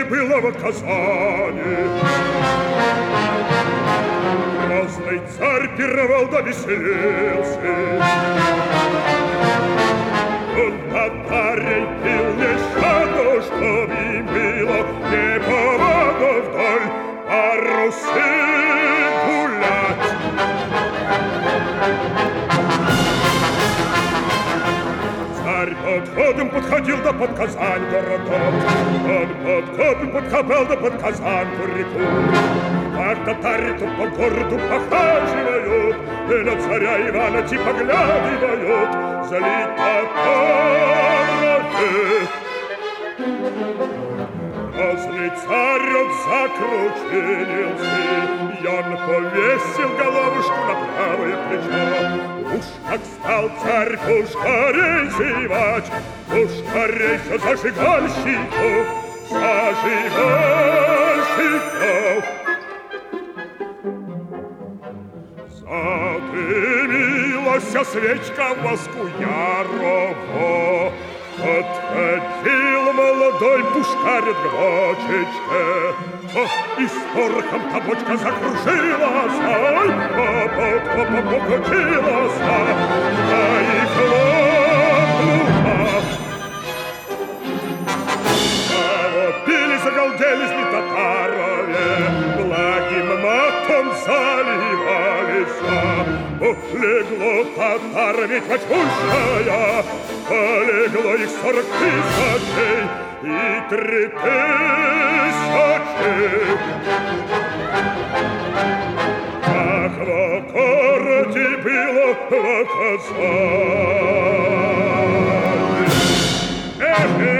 было в Казани. Грозный царь пировал да веселился. Он татарей пил нещадно, чтоб им было неповадно вдоль по Руси гулять. Царь подходом подходил да под Казань городок. Он подходом подкопал да под Казанку реку. Как татари то по городу похаживают, и на царя Ивана типа поглядывают, залит татарами. Грозный царь от закрученился, и он повесил головушку на правое плечо. Уж как стал царь пушкарей зевать, пушкарей все зажигальщиков, зажигальщиков. Задымилась свечка в воску ярово, подходил молодой пушкарь к бочечке. И с порохом-то бочка закружилась, ай, покрутилась, ай, и хлопнула. Завопили, загалдели зли татарове, благим матом заливались. Легло татар ведь мочущая, полегло их 40 тысячей и 3 тысячи. Как в городе было в Казани.